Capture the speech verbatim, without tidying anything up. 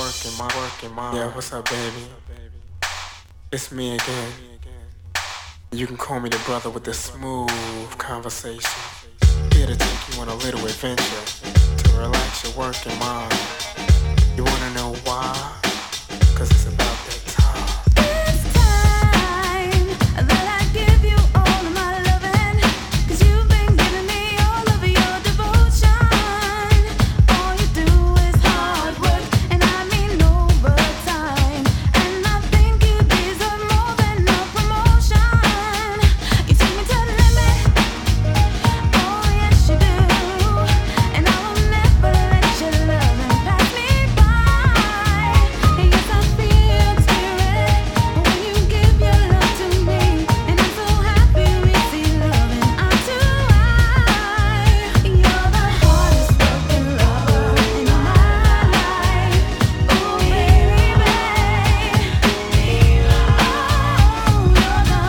working mind, working mind. Yeah, what's up, baby? It's me again. You can call me the brother with the smooth conversation. Here to take you on a little adventure to relax your working mind. You wanna know